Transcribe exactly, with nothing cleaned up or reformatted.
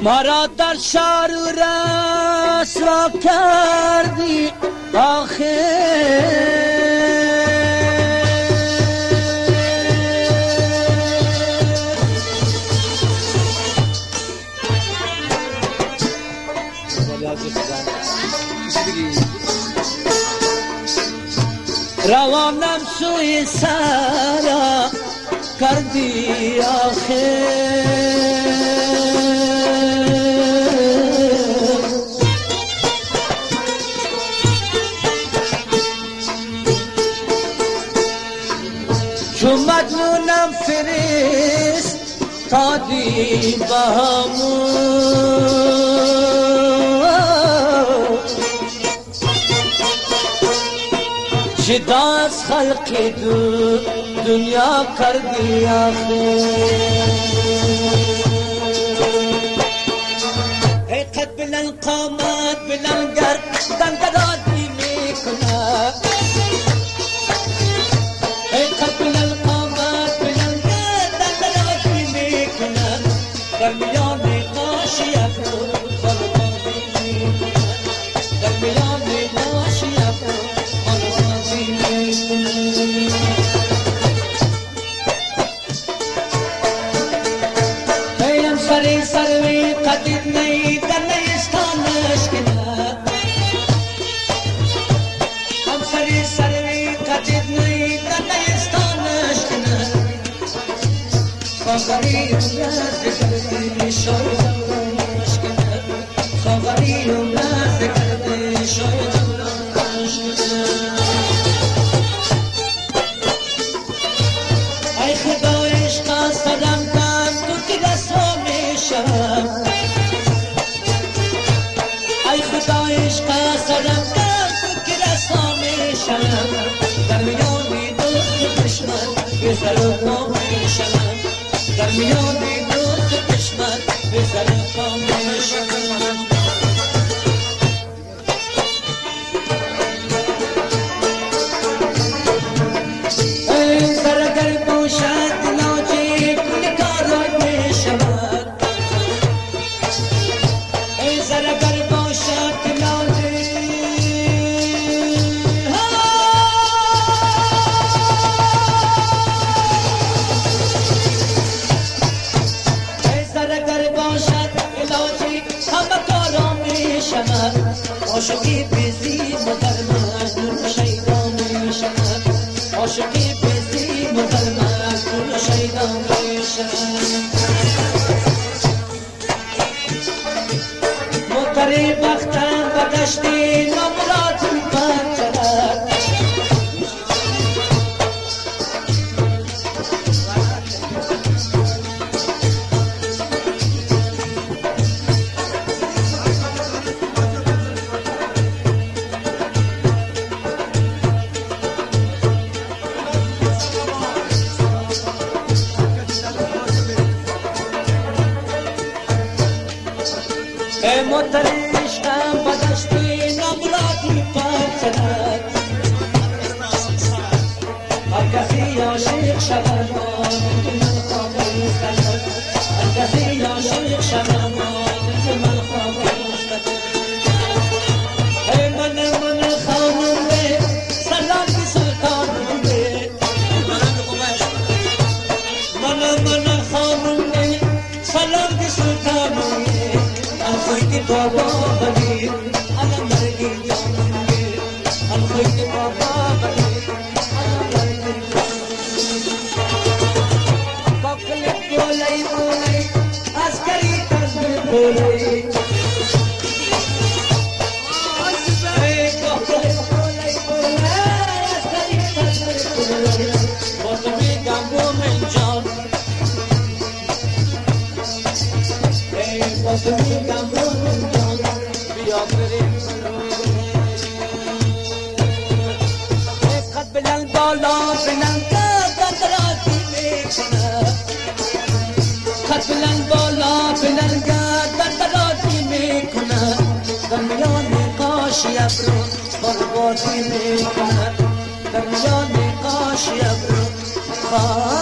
مرا در شهر رسوا کردی آخر روانم سوی سرا کردی آخر چون مدنونم فرست تادی بهمون جدا از خلق دو دنیا کردی آخر ای قد بلند قامت بلند گردن درازی میکنه ای قد بلند قامت بلند گردن درازی میکنه در میان قاشی افرو خالبازی میکنه در میان قاشی افرو هیم سری سروی قدید نی در نیستانش کنه هم سری سروی قدید نی در نیستانش کنه خواهری امرد کردی شایدش کنه خواهری امرد کردی شایدش کنه ای خدا عشق صدم کن تو که رسوا میشم ای خدا عشق صدم کن تو که رسوا میشم در میان دوست دشمن به سر و پا میشم در میان دوست دشمن به سر و پا میشم عاشقی بیزی مدر مجنون شیدا میشم عاشقی بیزی مدر مجنون شیدا میشم مطری بختم و دشتی نمراتم پنجرد مطری عشقم بدشتی نمرادی پرچند هر کسی عاشق شود من خاموش کند هر کسی عاشق شود من خاموش کند ای من من خانومه سلام بی سلطانومه من من خانومه سلام بی سلطانومه الخيط بابا بليل أنا مرقي جامعي الخيط بابا بليل أنا مرقي بقلك بولي بولي عسكري تزمي بولي بقلك بولي بولي عسكري تزمي بولي وطبي جنبو من جان وطبي جنبو قد بلند بالا بلند گردن درازی میکنه قد بلند بالا بلند گردن درازی میکنه در میان قاشی ابرو بربادی میکنه در میان قاشی ابرو